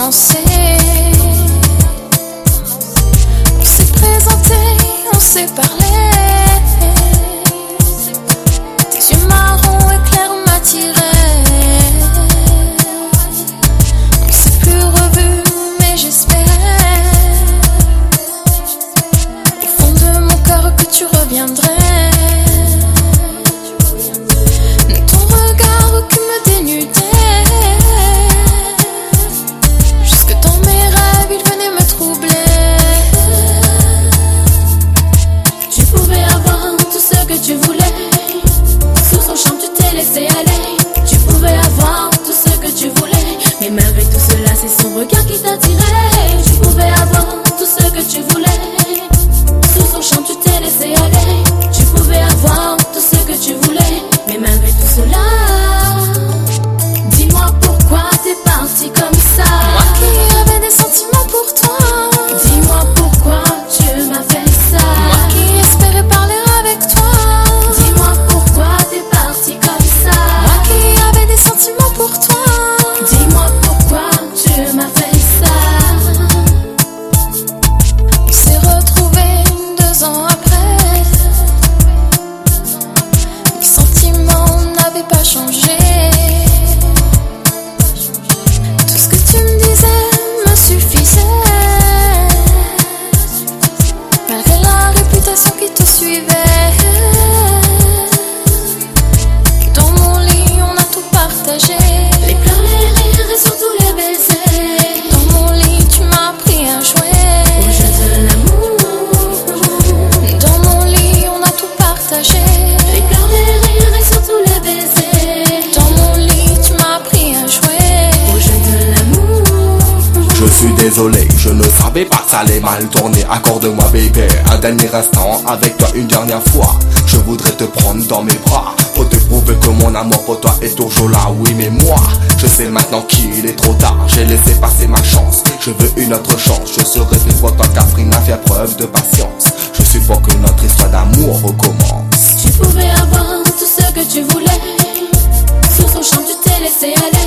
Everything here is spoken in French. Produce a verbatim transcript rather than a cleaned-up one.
commencé. On s'est présenté, on s'est parlé. Tes yeux marrons et clairs m'attiraient. On s'est plus revu, mais j'espérais au fond de mon cœur que tu reviendrais. Ton regard qui me dénudait, jusque dans mes rêves il venait me troubler. Tu pouvais avoir tout ce que tu voulais. Sous son charme tu t'es laissé aller. Tu pouvais avoir tout ce que tu voulais, mais malgré tout cela c'est son regard qui t'attirait. Tu pouvais avoir tout ce que tu voulais. Sous son charme tu t'es laissé aller. Tu pouvais avoir tout ce que tu voulais, mais malgré tout cela, dis-moi pourquoi t'es parti comme ça. Moi qui avais des sentiments pour toi, dis-moi pourquoi tu m'as fait ça. moi qui espérais parler avec toi, dis-moi pourquoi t'es parti comme ça. moi qui avais des sentiments pour toi, dis-moi pourquoi tu m'as fait ça. on s'est retrouvés deux ans après. Mes sentiments n'avaient pas changé. Tout ce que tu me disais me suffisait, malgré la réputation qui te suivait. Dans mon lit on a tout partagé. Les pleurs, les rires et surtout les baisers. Dans mon lit tu m'as appris à jouer. Au jeu de l'amour. Dans mon lit on a tout partagé. Les pleurs, les rires et surtout les baisers. Dans mon lit tu m'as appris à jouer. Au jeu de l'amour. Je suis désolé, je ne savais pas que ça allait mal tourner. Accorde-moi bébé, un dernier instant avec toi une dernière fois. Je voudrais te prendre dans mes bras pour te prouver que mon amour pour toi est toujours là. Oui mais moi, je sais maintenant qu'il est trop tard. J'ai laissé passer ma chance, je veux une autre chance. Je serai plus pour toi Catherine à faire preuve de patience. Je suis pour que notre histoire d'amour recommence. Tu pouvais avoir tout ce que tu voulais. Sous son charme tu t'es laissé aller.